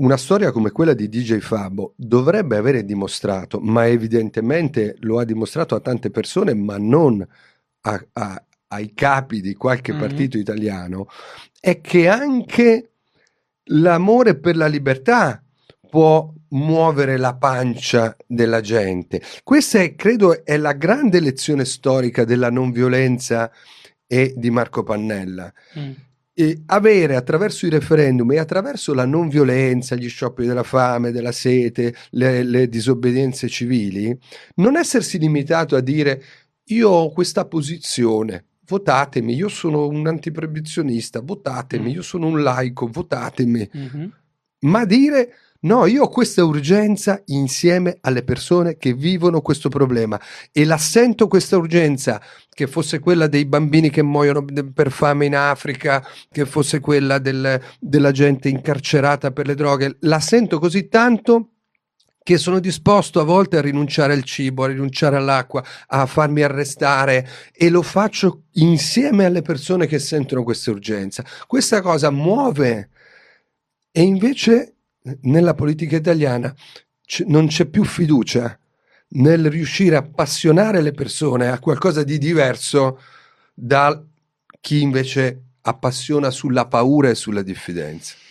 una storia come quella di DJ Fabo dovrebbe avere dimostrato, ma evidentemente lo ha dimostrato a tante persone, ma non ai capi di qualche partito italiano, è che anche l'amore per la libertà può muovere la pancia della gente. Questa credo, è la grande lezione storica della non violenza e di Marco Pannella. E avere attraverso i referendum e attraverso la non violenza, gli scioperi della fame, della sete, le disobbedienze civili, non essersi limitato a dire io ho questa posizione, votatemi, io sono un antiproibizionista, votatemi, io sono un laico, votatemi, ma dire no, io ho questa urgenza insieme alle persone che vivono questo problema e la sento questa urgenza, che fosse quella dei bambini che muoiono per fame in Africa, che fosse quella della gente incarcerata per le droghe, la sento così tanto che sono disposto a volte a rinunciare al cibo, a rinunciare all'acqua, a farmi arrestare, e lo faccio insieme alle persone che sentono questa urgenza. Questa cosa muove, e invece nella politica italiana non c'è più fiducia nel riuscire a appassionare le persone a qualcosa di diverso da chi invece appassiona sulla paura e sulla diffidenza.